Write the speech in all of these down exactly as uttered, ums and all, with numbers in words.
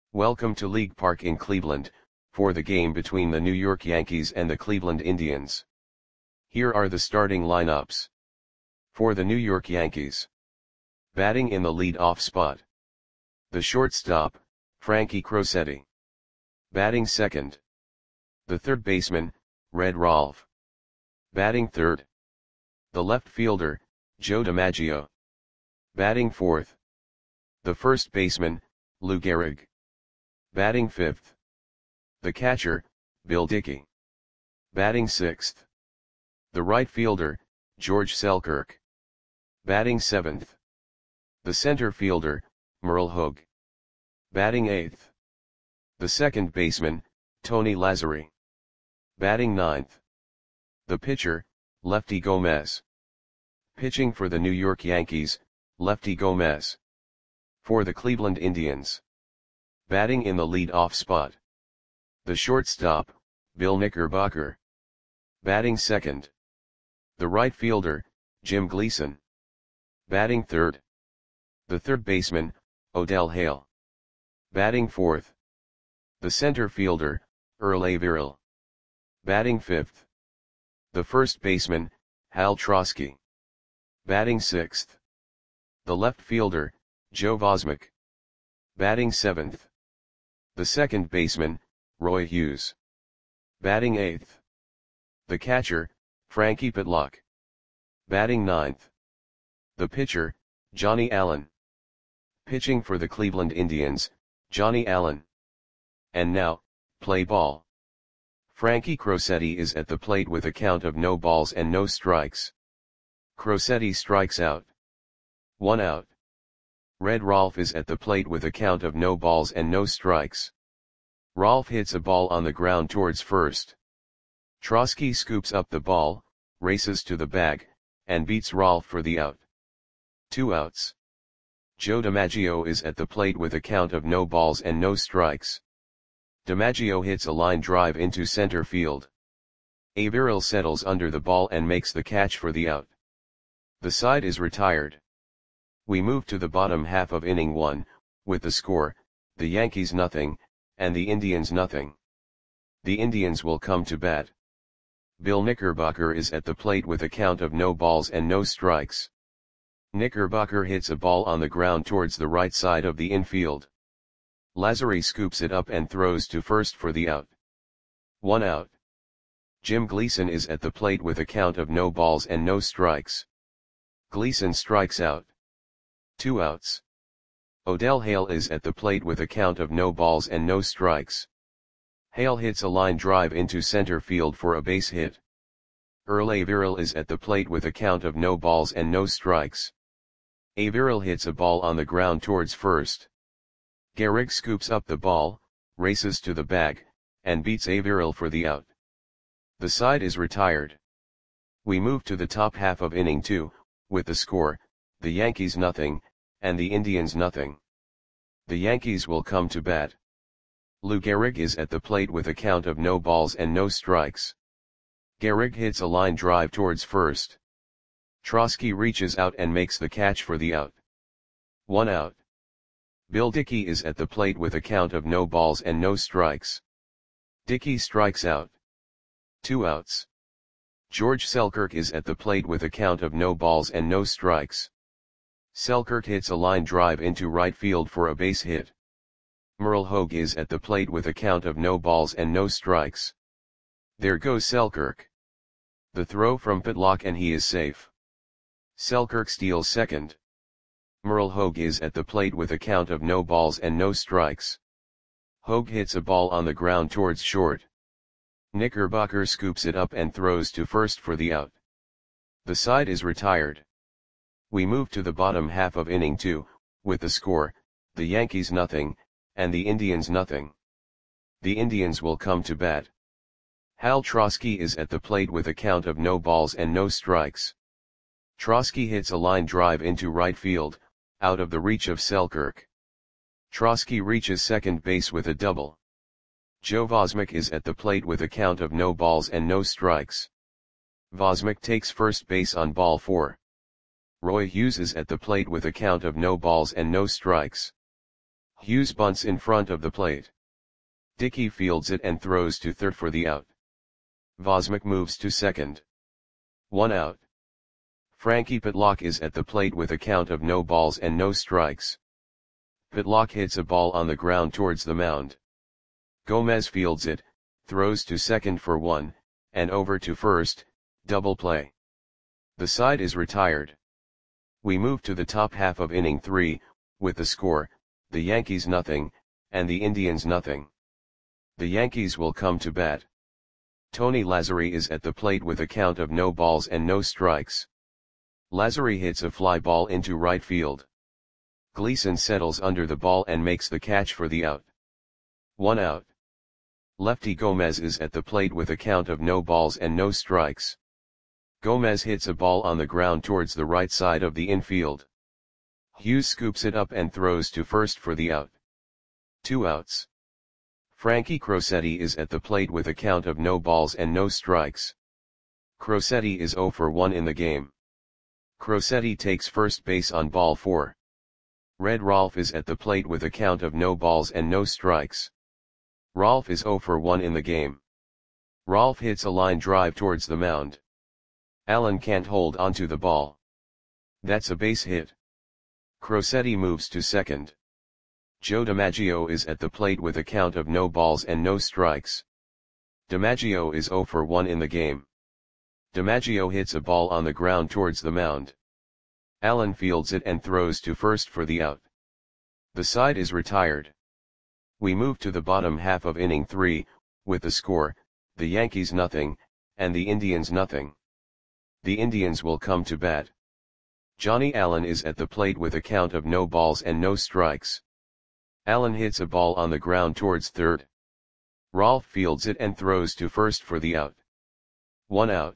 Welcome to League Park in Cleveland, for the game between the New York Yankees and the Cleveland Indians. Here are the starting lineups. For the New York Yankees. Batting in the lead-off spot. The shortstop, Frankie Crosetti. Batting second. The third baseman, Red Rolfe. Batting third. The left fielder, Joe DiMaggio. Batting fourth. The first baseman, Lou Gehrig. Batting fifth. The catcher, Bill Dickey. Batting sixth. The right fielder, George Selkirk. Batting seventh. The center fielder, Merle Hogue. Batting eighth. The second baseman, Tony Lazzeri. Batting ninth. The pitcher, Lefty Gomez. Pitching for the New York Yankees, Lefty Gomez. For the Cleveland Indians. Batting in the lead-off spot. The shortstop, Bill Knickerbocker. Batting second. The right fielder, Jim Gleason. Batting third. The third baseman, Odell Hale. Batting fourth. The center fielder, Earl Averill. Batting fifth. The first baseman, Hal Trosky. Batting sixth. The left fielder, Joe Vosmek. Batting seventh. The second baseman, Roy Hughes. Batting eighth. The catcher, Frankie Pitlock. Batting ninth. The pitcher, Johnny Allen. Pitching for the Cleveland Indians, Johnny Allen. And now, play ball. Frankie Crosetti is at the plate with a count of no balls and no strikes. Crosetti strikes out. One out. Red Rolfe is at the plate with a count of no balls and no strikes. Rolfe hits a ball on the ground towards first. Trosky scoops up the ball, races to the bag, and beats Rolfe for the out. Two outs. Joe DiMaggio is at the plate with a count of no balls and no strikes. DiMaggio hits a line drive into center field. Averill settles under the ball and makes the catch for the out. The side is retired. We move to the bottom half of inning one, with the score, the Yankees nothing, and the Indians nothing. The Indians will come to bat. Bill Knickerbocker is at the plate with a count of no balls and no strikes. Knickerbocker hits a ball on the ground towards the right side of the infield. Lazzeri scoops it up and throws to first for the out. One out. Jim Gleason is at the plate with a count of no balls and no strikes. Gleason strikes out. Two outs. Odell Hale is at the plate with a count of no balls and no strikes. Hale hits a line drive into center field for a base hit. Earl Averill is at the plate with a count of no balls and no strikes. Averill hits a ball on the ground towards first. Gehrig scoops up the ball, races to the bag, and beats Averill for the out. The side is retired. We move to the top half of inning two, with the score, the Yankees nothing, and the Indians nothing. The Yankees will come to bat. Lou Gehrig is at the plate with a count of no balls and no strikes. Gehrig hits a line drive towards first. Trosky reaches out and makes the catch for the out. One out. Bill Dickey is at the plate with a count of no balls and no strikes. Dickey strikes out. Two outs. George Selkirk is at the plate with a count of no balls and no strikes. Selkirk hits a line drive into right field for a base hit. Merle Hogue is at the plate with a count of no balls and no strikes. There goes Selkirk. The throw from Pitlock and he is safe. Selkirk steals second. Merle Hogue is at the plate with a count of no balls and no strikes. Hogue hits a ball on the ground towards short. Knickerbocker scoops it up and throws to first for the out. The side is retired. We move to the bottom half of inning two, with the score, the Yankees nothing, and the Indians nothing. The Indians will come to bat. Hal Trosky is at the plate with a count of no balls and no strikes. Trosky hits a line drive into right field, out of the reach of Selkirk. Trosky reaches second base with a double. Joe Vosmek is at the plate with a count of no balls and no strikes. Vosmek takes first base on ball four. Roy Hughes is at the plate with a count of no balls and no strikes. Hughes bunts in front of the plate. Dickey fields it and throws to third for the out. Vosmik moves to second. One out. Frankie Pitlock is at the plate with a count of no balls and no strikes. Pitlock hits a ball on the ground towards the mound. Gomez fields it, throws to second for one, and over to first, double play. The side is retired. We move to the top half of inning three, with the score, the Yankees nothing, and the Indians nothing. The Yankees will come to bat. Tony Lazzeri is at the plate with a count of no balls and no strikes. Lazzeri hits a fly ball into right field. Gleason settles under the ball and makes the catch for the out. One out. Lefty Gomez is at the plate with a count of no balls and no strikes. Gomez hits a ball on the ground towards the right side of the infield. Hughes scoops it up and throws to first for the out. Two outs. Frankie Crosetti is at the plate with a count of no balls and no strikes. Crosetti is zero for one in the game. Crosetti takes first base on ball four. Red Rolfe is at the plate with a count of no balls and no strikes. Rolfe is zero for one in the game. Rolfe hits a line drive towards the mound. Allen can't hold onto the ball. That's a base hit. Crosetti moves to second. Joe DiMaggio is at the plate with a count of no balls and no strikes. DiMaggio is zero for one in the game. DiMaggio hits a ball on the ground towards the mound. Allen fields it and throws to first for the out. The side is retired. We move to the bottom half of inning three, with the score, the Yankees nothing, and the Indians nothing. The Indians will come to bat. Johnny Allen is at the plate with a count of no balls and no strikes. Allen hits a ball on the ground towards third. Rolfe fields it and throws to first for the out. One out.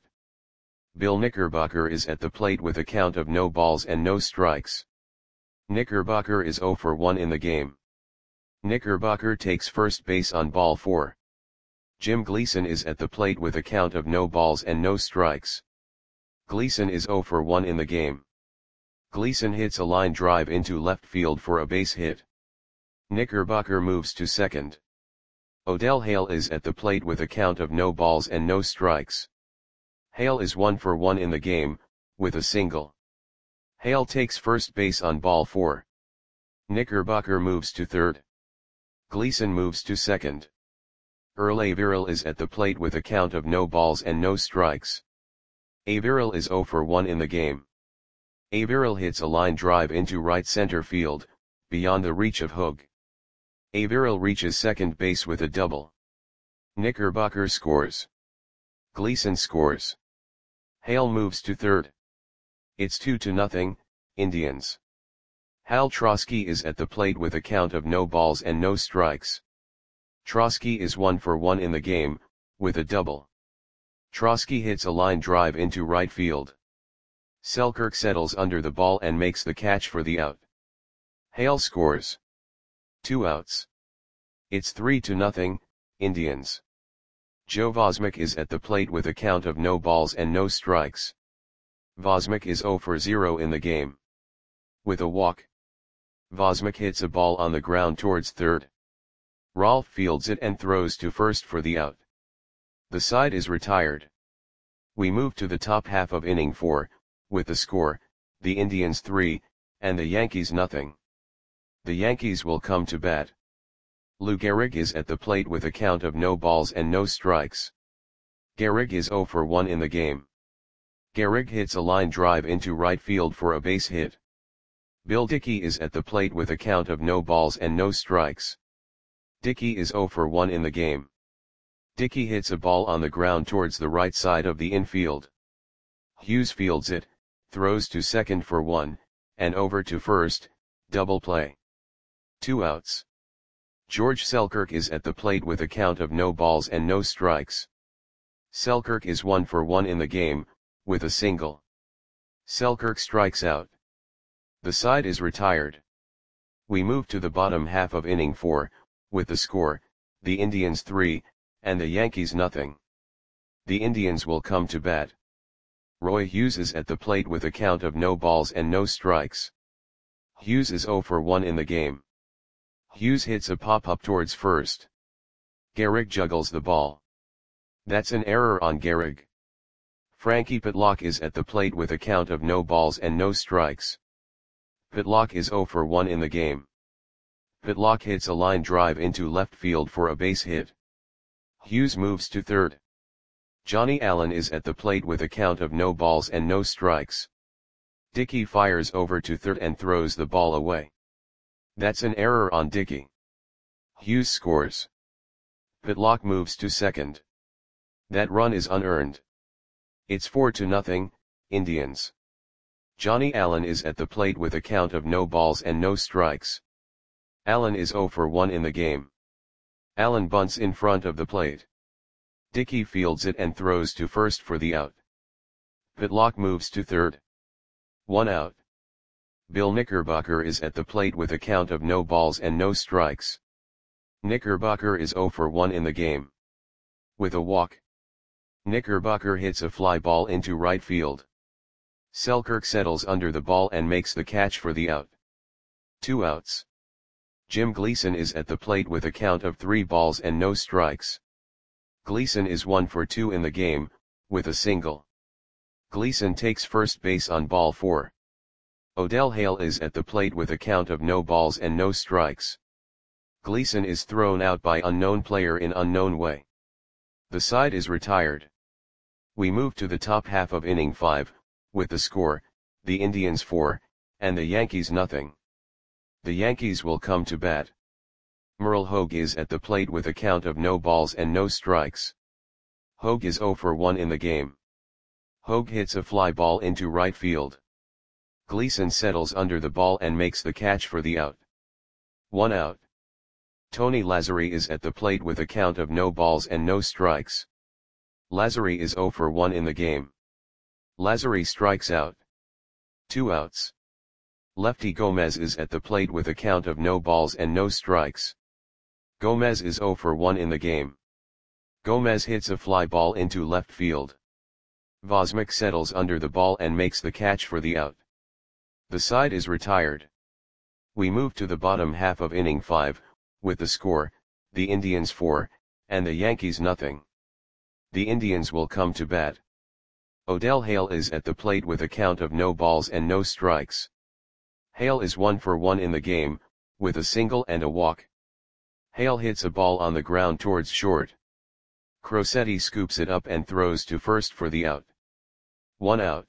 Bill Knickerbocker is at the plate with a count of no balls and no strikes. Knickerbocker is zero for one in the game. Knickerbocker takes first base on ball four. Jim Gleason is at the plate with a count of no balls and no strikes. Gleason is zero for one in the game. Gleason hits a line drive into left field for a base hit. Knickerbocker moves to second. Odell Hale is at the plate with a count of no balls and no strikes. Hale is one for one in the game, with a single. Hale takes first base on ball four. Knickerbocker moves to third. Gleason moves to second. Earl Averill is at the plate with a count of no balls and no strikes. Averill is zero for one in the game. Averill hits a line drive into right center field, beyond the reach of Hogue. Averill reaches second base with a double. Knickerbocker scores. Gleason scores. Hale moves to third. It's two to nothing, Indians. Hal Trosky is at the plate with a count of no balls and no strikes. Trosky is one for one in the game, with a double. Trosky hits a line drive into right field. Selkirk settles under the ball and makes the catch for the out. Hale scores. Two outs. It's three to nothing, Indians. Joe Vosmik is at the plate with a count of no balls and no strikes. Vosmik is zero for zero in the game. With a walk. Vosmik hits a ball on the ground towards third. Rolfe fields it and throws to first for the out. The side is retired. We move to the top half of inning four, with the score, the Indians three, and the Yankees nothing. The Yankees will come to bat. Lou Gehrig is at the plate with a count of no balls and no strikes. Gehrig is zero for one in the game. Gehrig hits a line drive into right field for a base hit. Bill Dickey is at the plate with a count of no balls and no strikes. Dickey is zero for one in the game. Dickey hits a ball on the ground towards the right side of the infield. Hughes fields it, throws to second for one, and over to first, double play. Two outs. George Selkirk is at the plate with a count of no balls and no strikes. Selkirk is one for one in the game, with a single. Selkirk strikes out. The side is retired. We move to the bottom half of inning four, with the score, the Indians three, and the Yankees nothing. The Indians will come to bat. Roy Hughes is at the plate with a count of no balls and no strikes. Hughes is zero for one in the game. Hughes hits a pop-up towards first. Gehrig juggles the ball. That's an error on Gehrig. Frankie Pitlock is at the plate with a count of no balls and no strikes. Pitlock is zero for one in the game. Pitlock hits a line drive into left field for a base hit. Hughes moves to third. Johnny Allen is at the plate with a count of no balls and no strikes. Dickey fires over to third and throws the ball away. That's an error on Dickey. Hughes scores. Pitlock moves to second. That run is unearned. It's four to nothing, Indians. Johnny Allen is at the plate with a count of no balls and no strikes. Allen is zero for one in the game. Allen bunts in front of the plate. Dickey fields it and throws to first for the out. Pitlock moves to third. One out. Bill Knickerbocker is at the plate with a count of no balls and no strikes. Knickerbocker is zero for one in the game. With a walk, Knickerbocker hits a fly ball into right field. Selkirk settles under the ball and makes the catch for the out. Two outs. Jim Gleason is at the plate with a count of three balls and no strikes. Gleason is one for two in the game, with a single. Gleason takes first base on ball four. Odell Hale is at the plate with a count of no balls and no strikes. Gleason is thrown out by unknown player in unknown way. The side is retired. We move to the top half of inning five, with the score, the Indians four, and the Yankees nothing. The Yankees will come to bat. Merle Hogue is at the plate with a count of no balls and no strikes. Hogue is zero for one in the game. Hogue hits a fly ball into right field. Gleason settles under the ball and makes the catch for the out. One out. Tony Lazzari is at the plate with a count of no balls and no strikes. Lazzari is zero for one in the game. Lazzari strikes out. Two outs. Lefty Gomez is at the plate with a count of no balls and no strikes. Gomez is zero for one in the game. Gomez hits a fly ball into left field. Vosmick settles under the ball and makes the catch for the out. The side is retired. We move to the bottom half of inning five, with the score, the Indians four, and the Yankees nothing. The Indians will come to bat. Odell Hale is at the plate with a count of no balls and no strikes. Hale is one for one in the game, with a single and a walk. Hale hits a ball on the ground towards short. Crosetti scoops it up and throws to first for the out. One out.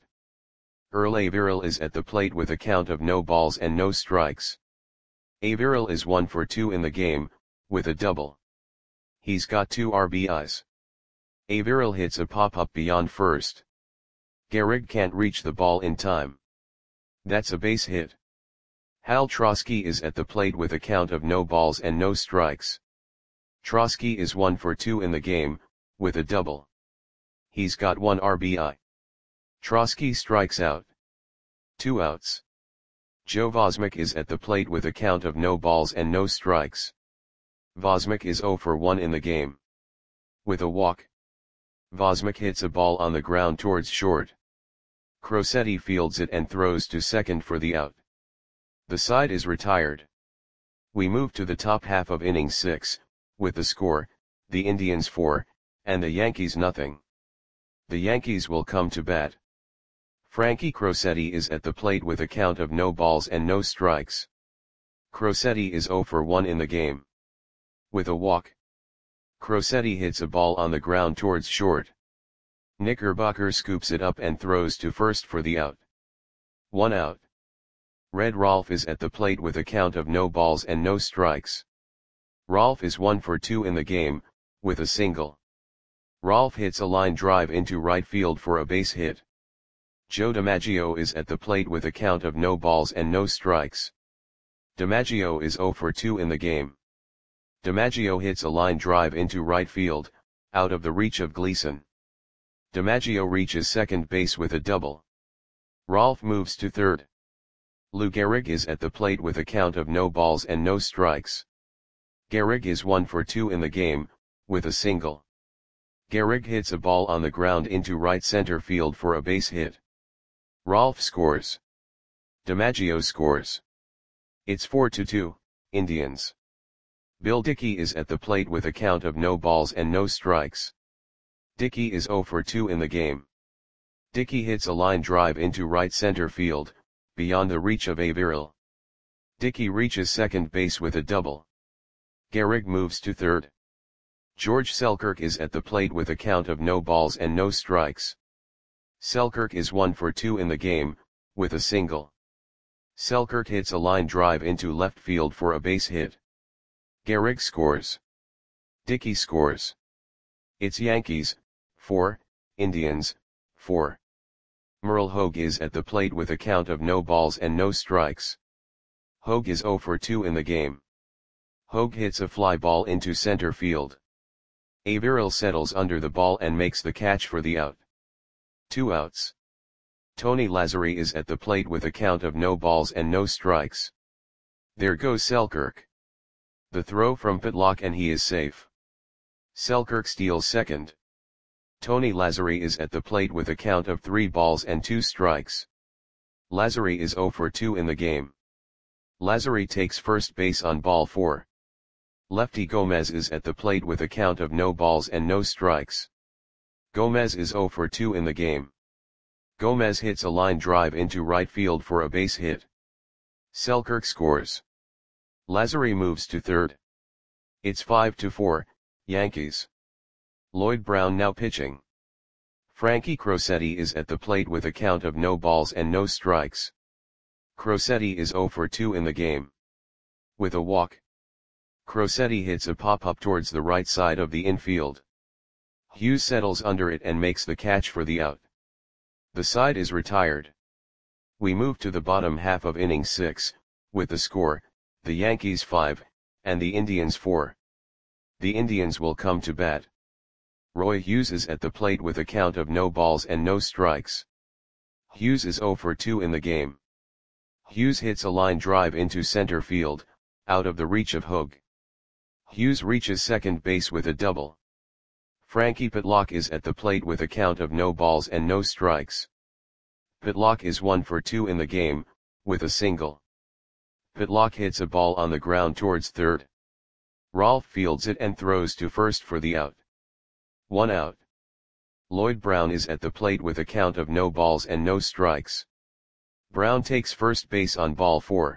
Earl Averill is at the plate with a count of no balls and no strikes. Averill is one for two in the game, with a double. He's got two R B Is. Averill hits a pop-up beyond first. Gehrig can't reach the ball in time. That's a base hit. Hal Trosky is at the plate with a count of no balls and no strikes. Trosky is one for two in the game, with a double. He's got one R B I. Trosky strikes out. Two outs. Joe Vosmick is at the plate with a count of no balls and no strikes. Vosmick is zero for one in the game. With a walk, Vosmick hits a ball on the ground towards short. Crosetti fields it and throws to second for the out. The side is retired. We move to the top half of inning six, with the score, the Indians four, and the Yankees nothing. The Yankees will come to bat. Frankie Crosetti is at the plate with a count of no balls and no strikes. Crosetti is zero for one in the game. With a walk, Crosetti hits a ball on the ground towards short. Knickerbocker scoops it up and throws to first for the out. One out. Red Rolfe is at the plate with a count of no balls and no strikes. Rolfe is one for two in the game, with a single. Rolfe hits a line drive into right field for a base hit. Joe DiMaggio is at the plate with a count of no balls and no strikes. DiMaggio is zero for two in the game. DiMaggio hits a line drive into right field, out of the reach of Gleason. DiMaggio reaches second base with a double. Rolfe moves to third. Lou Gehrig is at the plate with a count of no balls and no strikes. Gehrig is one for two in the game, with a single. Gehrig hits a ball on the ground into right center field for a base hit. Rolfe scores. DiMaggio scores. It's four to two, Indians. Bill Dickey is at the plate with a count of no balls and no strikes. Dickey is oh for two in the game. Dickey hits a line drive into right center field, beyond the reach of Averill. Dickey reaches second base with a double. Gehrig moves to third. George Selkirk is at the plate with a count of no balls and no strikes. Selkirk is one for two in the game, with a single. Selkirk hits a line drive into left field for a base hit. Gehrig scores. Dickey scores. It's Yankees, four, Indians, four. Merle Hogue is at the plate with a count of no balls and no strikes. Hogue is oh for two in the game. Hogue hits a fly ball into center field. Averill settles under the ball and makes the catch for the out. Two outs. Tony Lazzeri is at the plate with a count of no balls and no strikes. There goes Selkirk. The throw from Pitlock and he is safe. Selkirk steals second. Tony Lazzeri is at the plate with a count of three balls and two strikes. Lazzeri is oh for two in the game. Lazzeri takes first base on ball four. Lefty Gomez is at the plate with a count of no balls and no strikes. Gomez is oh for two in the game. Gomez hits a line drive into right field for a base hit. Selkirk scores. Lazzeri moves to third. It's five to four, Yankees. Lloyd Brown now pitching. Frankie Crosetti is at the plate with a count of no balls and no strikes. Crosetti is oh for two in the game. With a walk. Crosetti hits a pop-up towards the right side of the infield. Hughes settles under it and makes the catch for the out. The side is retired. We move to the bottom half of inning six, with the score, the Yankees five, and the Indians four. The Indians will come to bat. Roy Hughes is at the plate with a count of no balls and no strikes. Hughes is oh for two in the game. Hughes hits a line drive into center field, out of the reach of Hogue. Hughes reaches second base with a double. Frankie Pitlock is at the plate with a count of no balls and no strikes. Pitlock is one for two in the game, with a single. Pitlock hits a ball on the ground towards third. Rolfe fields it and throws to first for the out. One out. Lloyd Brown is at the plate with a count of no balls and no strikes. Brown takes first base on ball four.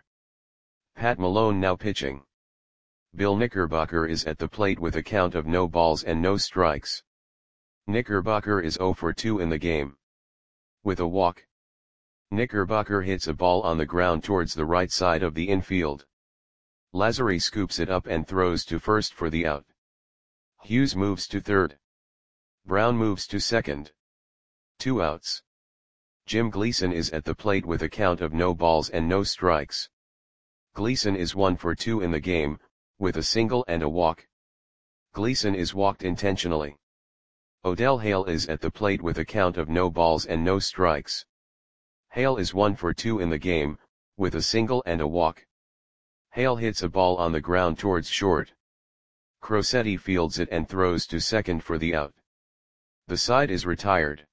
Pat Malone now pitching. Bill Knickerbocker is at the plate with a count of no balls and no strikes. Knickerbocker is oh for two in the game. With a walk. Knickerbocker hits a ball on the ground towards the right side of the infield. Lazzeri scoops it up and throws to first for the out. Hughes moves to third. Brown moves to second. Two outs. Jim Gleason is at the plate with a count of no balls and no strikes. Gleason is one for two in the game, with a single and a walk. Gleason is walked intentionally. Odell Hale is at the plate with a count of no balls and no strikes. Hale is one for two in the game, with a single and a walk. Hale hits a ball on the ground towards short. Crosetti fields it and throws to second for the out. The side is retired.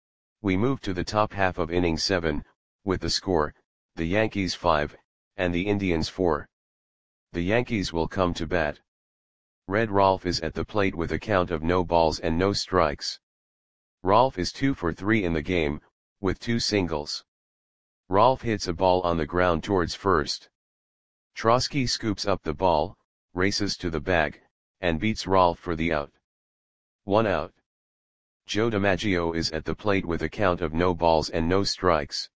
We move to the top half of inning seven, with the score, the Yankees five, and the Indians four. The Yankees will come to bat. Red Rolfe is at the plate with a count of no balls and no strikes. Rolfe is two for three in the game, with two singles. Rolfe hits a ball on the ground towards first. Trosky scoops up the ball, races to the bag, and beats Rolfe for the out. One out. Joe DiMaggio is at the plate with a count of no balls and no strikes.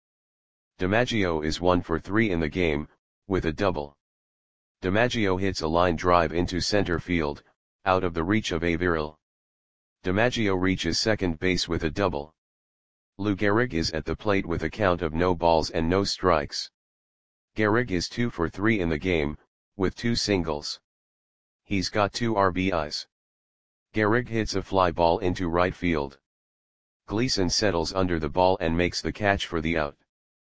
DiMaggio is one for three in the game, with a double. DiMaggio hits a line drive into center field, out of the reach of Averill. DiMaggio reaches second base with a double. Lou Gehrig is at the plate with a count of no balls and no strikes. Gehrig is two for three in the game, with two singles. He's got two R B Is. Gehrig hits a fly ball into right field. Gleason settles under the ball and makes the catch for the out.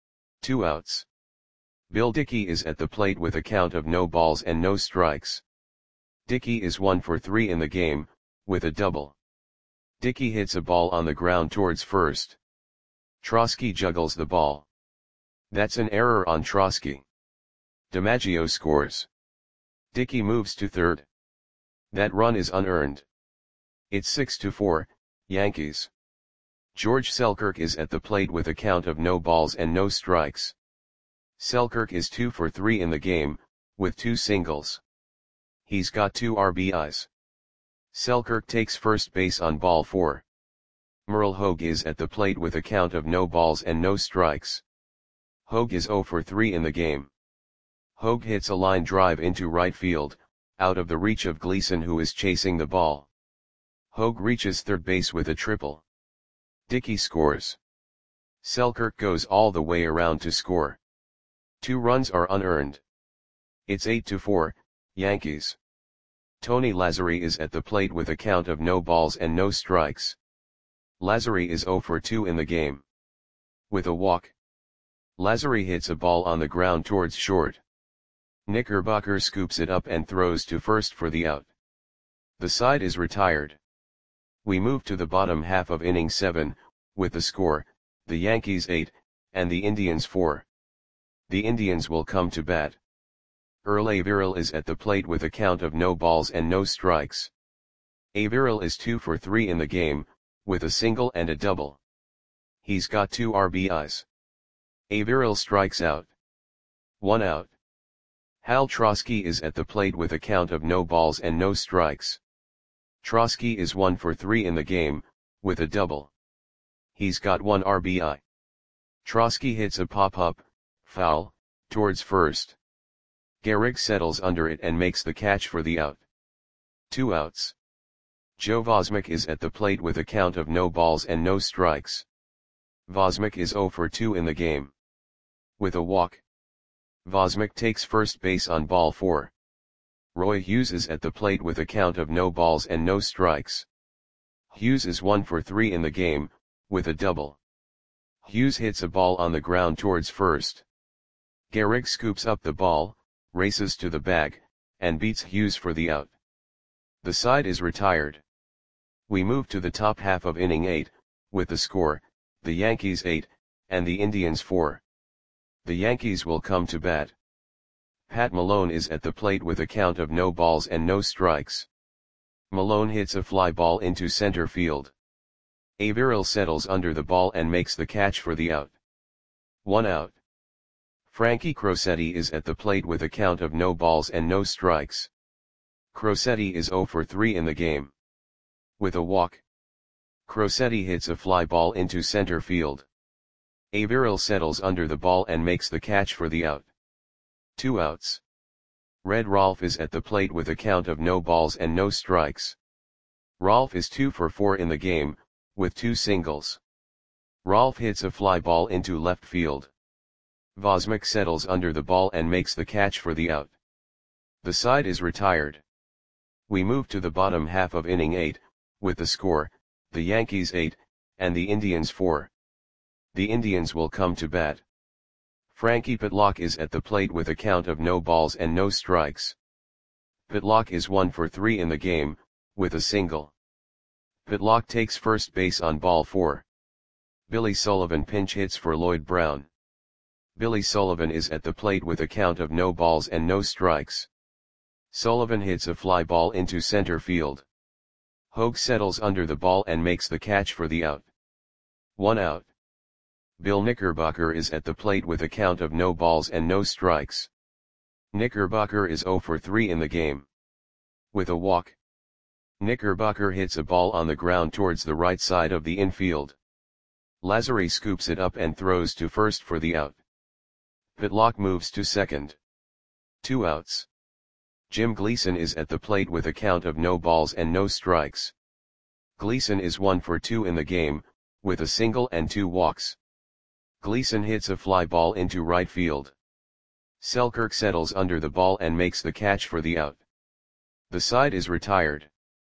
Two outs. Bill Dickey is at the plate with a count of no balls and no strikes. Dickey is one for three in the game, with a double. Dickey hits a ball on the ground towards first. Trosky juggles the ball. That's an error on Trosky. DiMaggio scores. Dickey moves to third. That run is unearned. It's six to four, Yankees. George Selkirk is at the plate with a count of no balls and no strikes. Selkirk is two for three in the game, with two singles. He's got two R B Is. Selkirk takes first base on ball four. Merle Hogue is at the plate with a count of no balls and no strikes. Hogue is zero for three in the game. Hogue hits a line drive into right field, out of the reach of Gleason, who is chasing the ball. Hogue reaches third base with a triple. Dickey scores. Selkirk goes all the way around to score. Two runs are unearned. It's eight to four, Yankees. Tony Lazzeri is at the plate with a count of no balls and no strikes. Lazzeri is zero for two in the game. With a walk, Lazzeri hits a ball on the ground towards short. Knickerbocker scoops it up and throws to first for the out. The side is retired. We move to the bottom half of inning seven, with the score, the Yankees eight, and the Indians four. The Indians will come to bat. Earl Averill is at the plate with a count of no balls and no strikes. Averill is two for three in the game, with a single and a double. He's got two R B Is. Averill strikes out. One out. Hal Trosky is at the plate with a count of no balls and no strikes. Trosky is one for three in the game, with a double. He's got one R B I. Trosky hits a pop-up, foul, towards first. Gehrig settles under it and makes the catch for the out. Two outs. Joe Vosmek is at the plate with a count of no balls and no strikes. Vosmek is zero for two in the game. With a walk, Vosmek takes first base on ball four. Roy Hughes is at the plate with a count of no balls and no strikes. Hughes is one for three in the game, with a double. Hughes hits a ball on the ground towards first. Gehrig scoops up the ball, races to the bag, and beats Hughes for the out. The side is retired. We move to the top half of inning eight, with the score, the Yankees eight, and the Indians four. The Yankees will come to bat. Pat Malone is at the plate with a count of no balls and no strikes. Malone hits a fly ball into center field. Averill settles under the ball and makes the catch for the out. One out. Frankie Crosetti is at the plate with a count of no balls and no strikes. Crosetti is zero for three in the game. With a walk, Crosetti hits a fly ball into center field. Averill settles under the ball and makes the catch for the out. Two outs. Red Rolfe is at the plate with a count of no balls and no strikes. Rolfe is two for four in the game, with two singles. Rolfe hits a fly ball into left field. Vosmek settles under the ball and makes the catch for the out. The side is retired. We move to the bottom half of inning eight, with the score, the Yankees eight, and the Indians four. The Indians will come to bat. Frankie Pitlock is at the plate with a count of no balls and no strikes. Pitlock is one for three in the game, with a single. Pitlock takes first base on ball four. Billy Sullivan pinch hits for Lloyd Brown. Billy Sullivan is at the plate with a count of no balls and no strikes. Sullivan hits a fly ball into center field. Hogue settles under the ball and makes the catch for the out. One out. Bill Knickerbocker is at the plate with a count of no balls and no strikes. Knickerbocker is zero for three in the game. With a walk, Knickerbocker hits a ball on the ground towards the right side of the infield. Lazzeri scoops it up and throws to first for the out. Pitlock moves to second. Two outs. Jim Gleason is at the plate with a count of no balls and no strikes. Gleason is one for two in the game, with a single and two walks. Gleason hits a fly ball into right field. Selkirk settles under the ball and makes the catch for the out. The side is retired.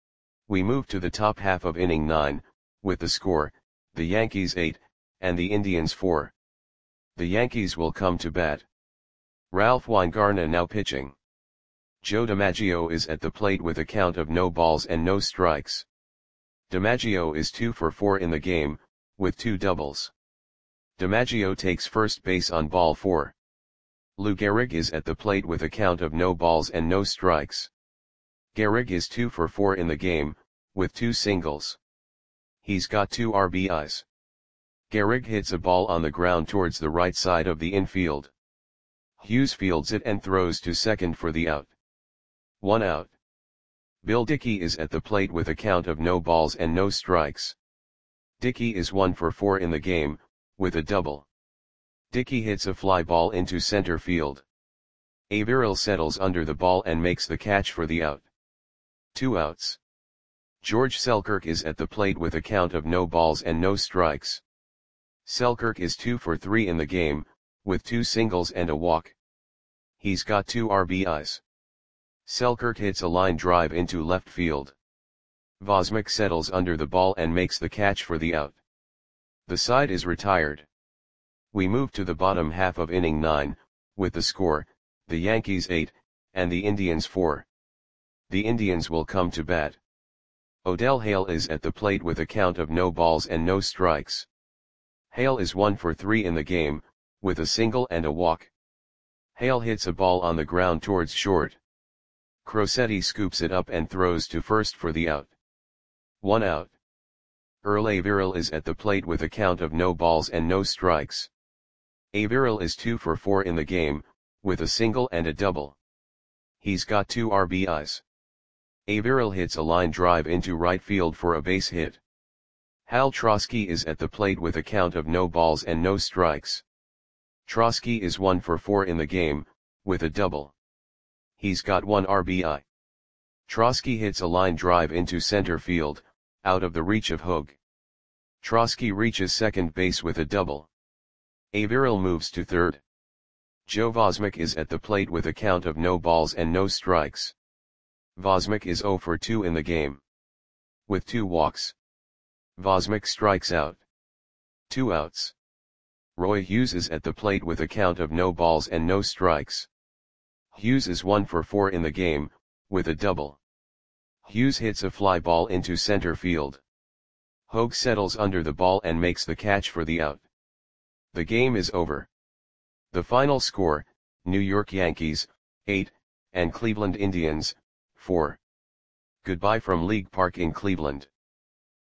We move to the top half of inning nine, with the score, the Yankees eight, and the Indians four. The Yankees will come to bat. Ralph Weingarten now pitching. Joe DiMaggio is at the plate with a count of no balls and no strikes. DiMaggio is two for four in the game, with two doubles. DiMaggio takes first base on ball four. Lou Gehrig is at the plate with a count of no balls and no strikes. Gehrig is two for four in the game, with two singles. He's got two R B Is. Gehrig hits a ball on the ground towards the right side of the infield. Hughes fields it and throws to second for the out. One out. Bill Dickey is at the plate with a count of no balls and no strikes. Dickey is one for four in the game, with a double. Dickey hits a fly ball into center field. Averill settles under the ball and makes the catch for the out. Two outs. George Selkirk is at the plate with a count of no balls and no strikes. Selkirk is two for three in the game, with two singles and a walk. He's got two R B Is. Selkirk hits a line drive into left field. Vosmik settles under the ball and makes the catch for the out. The side is retired. We move to the bottom half of inning nine, with the score, the Yankees eight, and the Indians four. The Indians will come to bat. Odell Hale is at the plate with a count of no balls and no strikes. Hale is one for three in the game, with a single and a walk. Hale hits a ball on the ground towards short. Crosetti scoops it up and throws to first for the out. One out. Earl Averill is at the plate with a count of no balls and no strikes. Averill is two for four in the game, with a single and a double. He's got two R B Is. Averill hits a line drive into right field for a base hit. Hal Trosky is at the plate with a count of no balls and no strikes. Trosky is one for four in the game, with a double. He's got one R B I. Trosky hits a line drive into center field, out of the reach of Hogue. Trosky reaches second base with a double. Averill moves to third. Joe Vosmik is at the plate with a count of no balls and no strikes. Vosmik is zero for two in the game, with two walks. Vosmik strikes out. Two outs. Roy Hughes is at the plate with a count of no balls and no strikes. Hughes is one for four in the game, with a double. Hughes hits a fly ball into center field. Hogue settles under the ball and makes the catch for the out. The game is over. The final score, New York Yankees, eight, and Cleveland Indians, four. Goodbye from League Park in Cleveland.